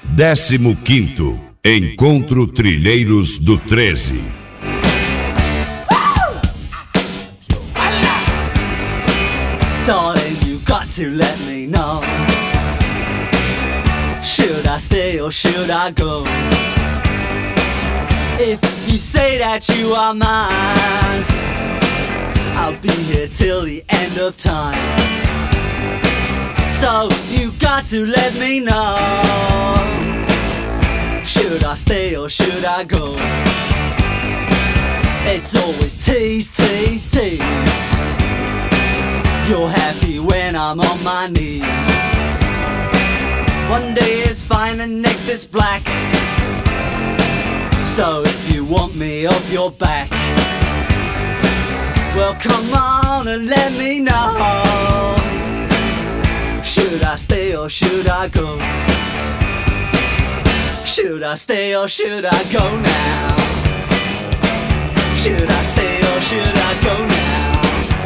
15º Encontro Trilheiros do 13. Darling, you got to let me know. Should I stay or should I go? If you say that you are mine, I'll be here till the end of time. So you got to let me know. Should I stay or should I go? It's always tease, tease, tease. You're happy when I'm on my knees. One day it's fine and next it's black. So if you want me off your back, well come on and let me know. Should I stay or should I go? Should I stay or should I go now? Should I stay or should I go now?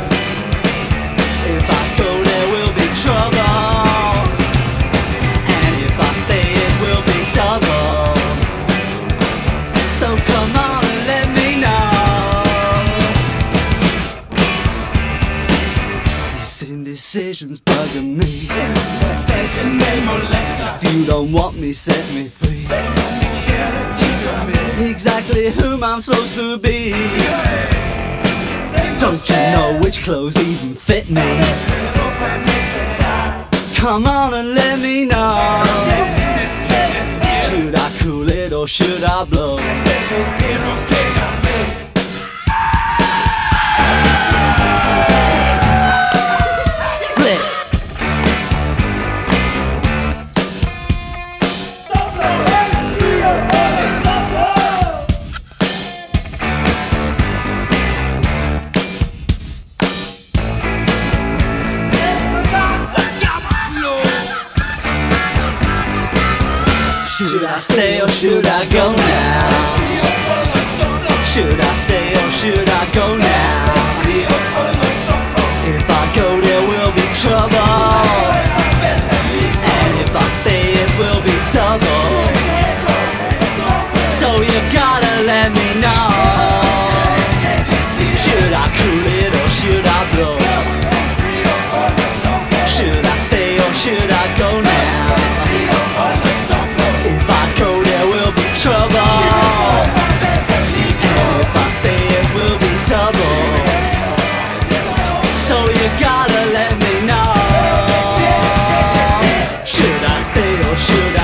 If I go there will be trouble, and if I stay it will be double. So come on and let me know. This indecision's bugging me. Indecision may molest us. If you don't want me, set me free. Exactly whom I'm supposed to be. Don't you know which clothes even fit me? Come on and let me know. Should I cool it or should I blow? Split. Should I stay or should I go now? Should I stay or should I go now? If I go there will be trouble, and if I stay it will be double. So you gotta let me know. Should I cool it or should I blow? Should I stay or should I go now? If I go there will be trouble, and if I stay it will be double. So you gotta let me know. Should I stay or should I